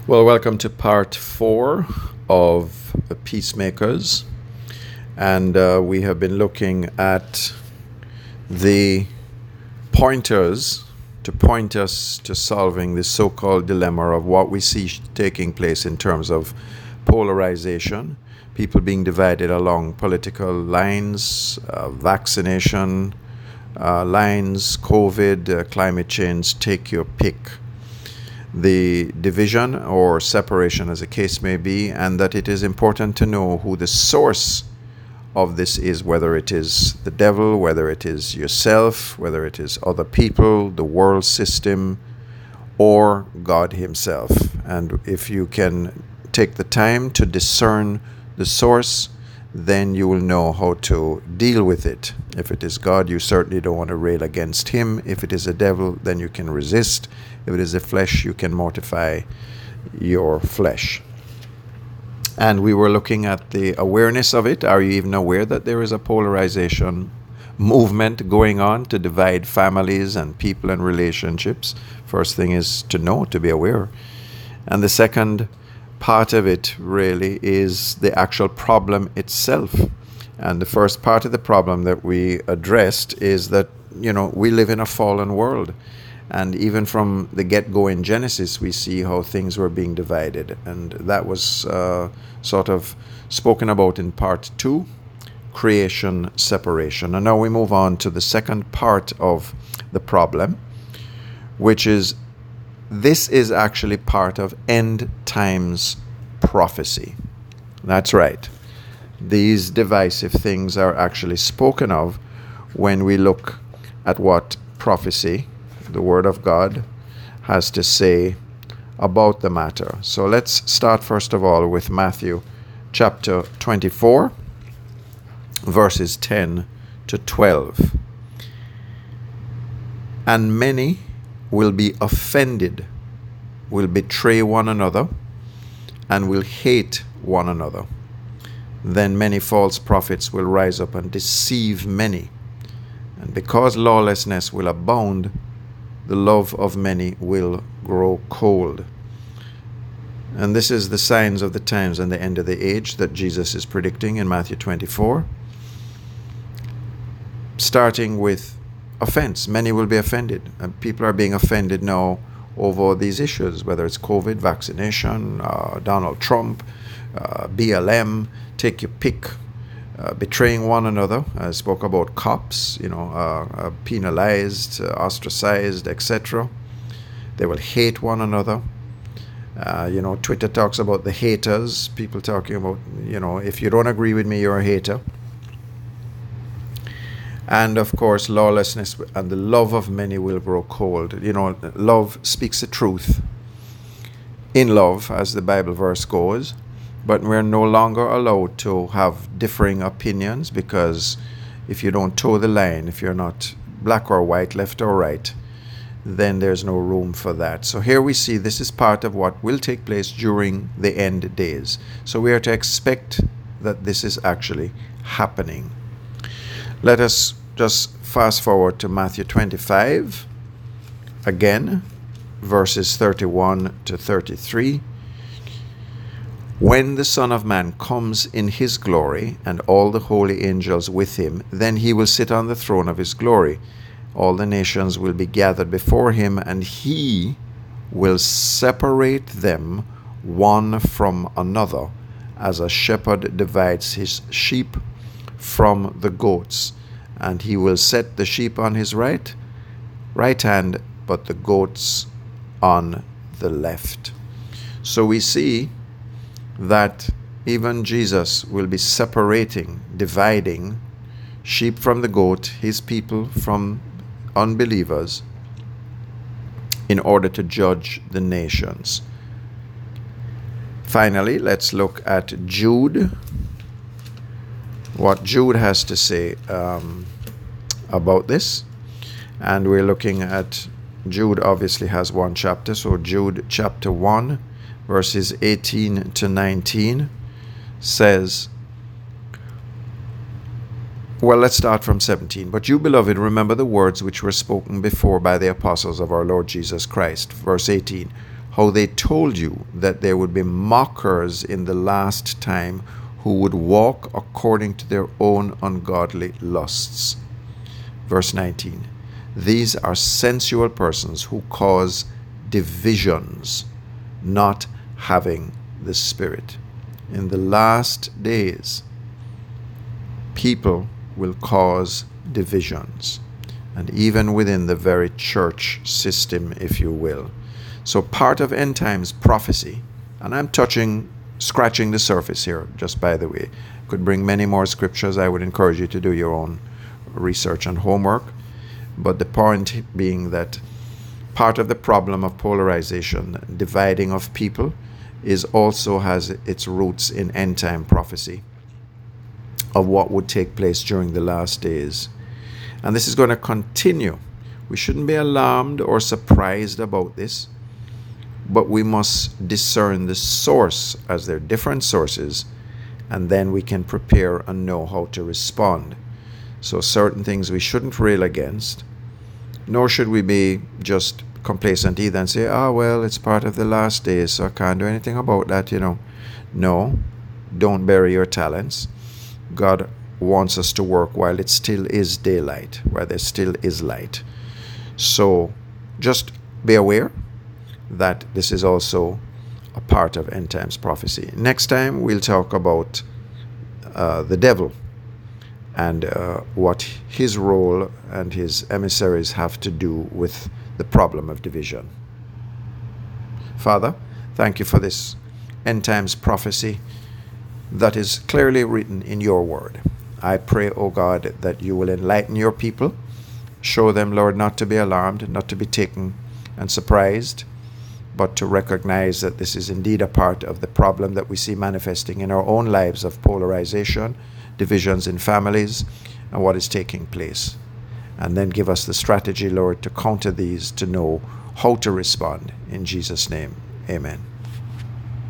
Well, welcome to part 4 of the Peacemakers. And we have been looking at the pointers to point us to solving this so-called dilemma of what we see taking place in terms of polarization, people being divided along political lines, vaccination lines, COVID, climate change, take your pick. The division or separation, as the case may be, and that it is important to know who the source of this is, whether it is the devil, whether it is yourself, whether it is other people, the world system, or God himself. And if you can take the time to discern the source, then you will know how to deal with it. If it is God, you certainly don't want to rail against him. If it is a devil, then you can resist. If it is the flesh, you can mortify your flesh. And we were looking at the awareness of it. Are you even aware that there is a polarization movement going on to divide families and people and relationships? First thing is to know, to be aware. And the second part of it really is the actual problem itself. And the first part of the problem that we addressed is that, we live in a fallen world. And even from the get-go in Genesis, we see how things were being divided. And that was sort of spoken about in part 2, creation, separation. And now we move on to the second part of the problem, which is this is actually part of end times prophecy. That's right. These divisive things are actually spoken of when we look at what prophecy, the Word of God, has to say about the matter. So let's start first of all with Matthew chapter 24, verses 10 to 12. And many will be offended, will betray one another, and will hate one another. Then many false prophets will rise up and deceive many. And because lawlessness will abound, the love of many will grow cold. And this is the signs of the times and the end of the age that Jesus is predicting in Matthew 24. Starting with offense. Many will be offended. And people are being offended now over these issues, whether it's COVID, vaccination, Donald Trump, BLM, take your pick, betraying one another. I spoke about cops, penalized, ostracized, etc. They will hate one another. Twitter talks about the haters, people talking about, if you don't agree with me, you're a hater. And of course, lawlessness and the love of many will grow cold. Love speaks the truth in love, as the Bible verse goes. But we're no longer allowed to have differing opinions, because if you don't toe the line, if you're not black or white, left or right, then there's no room for that. So here we see this is part of what will take place during the end days. So we are to expect that this is actually happening. Let us just fast forward to Matthew 25, again, verses 31 to 33. When the Son of Man comes in his glory, and all the holy angels with him, then he will sit on the throne of his glory. All the nations will be gathered before him, and he will separate them one from another, as a shepherd divides his sheep from the goats. And he will set the sheep on his right hand, but the goats on the left. So we see that even Jesus will be separating, dividing sheep from the goat, his people from unbelievers, in order to judge the nations. Finally, let's look at Jude, what Jude has to say about this. And we're looking at, Jude obviously has one chapter, so Jude chapter 1, verses 18 to 19 says, well, let's start from 17. But you, beloved, remember the words which were spoken before by the apostles of our Lord Jesus Christ. Verse 18. how they told you that there would be mockers in the last time who would walk according to their own ungodly lusts. Verse 19. These are sensual persons who cause divisions, not having the Spirit. In the last days, people will cause divisions, and even within the very church system, if you will. So part of end times prophecy, and I'm scratching the surface here, just by the way. Could bring many more scriptures. I would encourage you to do your own research and homework. But the point being that part of the problem of polarization, dividing of people, is also has its roots in end time prophecy of what would take place during the last days. And this is going to continue. We shouldn't be alarmed or surprised about this, but we must discern the source, as there are different sources, and then we can prepare and know how to respond. So certain things we shouldn't rail against, nor should we be just complacent either and say, well, it's part of the last days, so I can't do anything about that, No, don't bury your talents. God wants us to work while it still is daylight, while there still is light. So just be aware that this is also a part of end times prophecy. Next time we'll talk about the devil and what his role and his emissaries have to do with the problem of division. Father, thank you for this end times prophecy that is clearly written in your word. I pray, O God, that you will enlighten your people. Show them, Lord, not to be alarmed, not to be taken and surprised, but to recognize that this is indeed a part of the problem that we see manifesting in our own lives of polarization, divisions in families, and what is taking place. And then give us the strategy, Lord, to counter these, to know how to respond. In Jesus' name, amen.